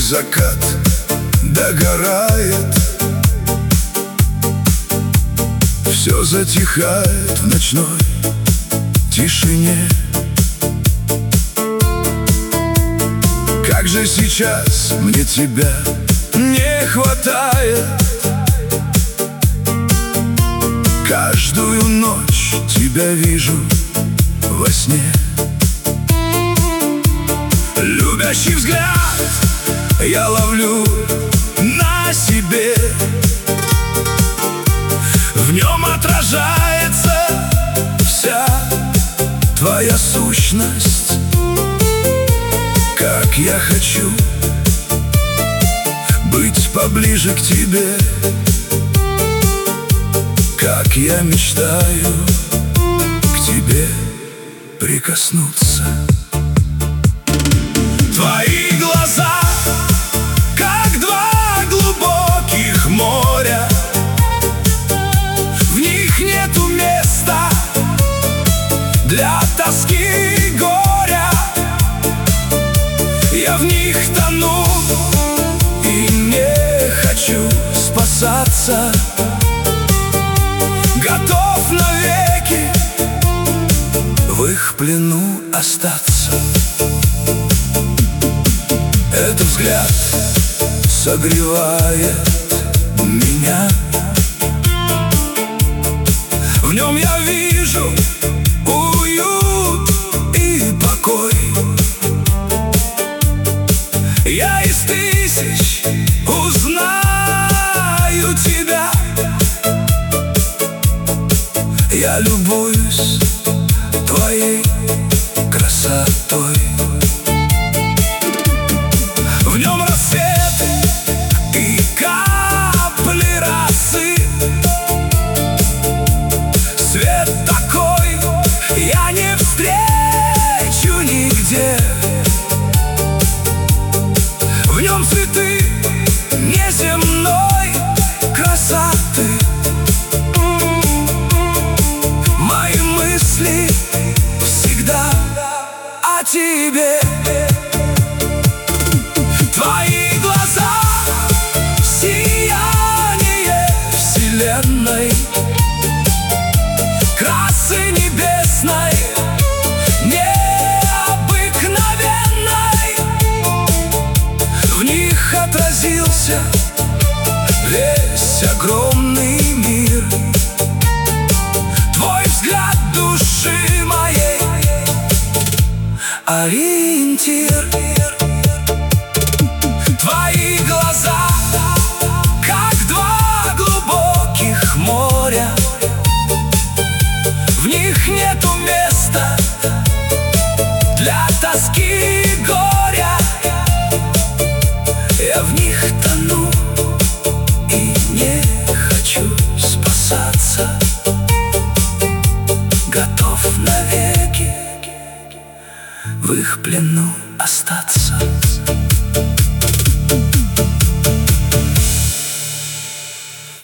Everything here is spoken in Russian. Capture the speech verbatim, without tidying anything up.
закат догорает, все затихает в ночной тишине. Как же сейчас мне тебя не хватает. Каждую ночь тебя вижу во сне. Любящий взгляд я ловлю на себе. В нем отражается вся твоя сущность. Как я хочу быть поближе к тебе, как я мечтаю к тебе прикоснуться. Твои глаза, как два глубоких моря, в них нету места для тоски и горя. Я в них тону и не хочу спасаться. Готов навеки в их плену остаться. Этот взгляд согревает меня. В нем я вижу уют и покой. Я из тысяч узнаю тебя. Я любуюсь твоей красотой. В нем рассветы и капли росы. Свет такой я не встречу нигде. В нем цветы неземной красоты. Мои мысли всегда о тебе. Твои глаза — сияние вселенной, красы небесной, необыкновенной. В них отразился весь огромный мир. Твой взгляд души моей ориентир. Твои глаза, как два глубоких моря, в них нету места для тоски и горя. Я в них тону и не хочу спасаться. Готов навеки в их плену остаться.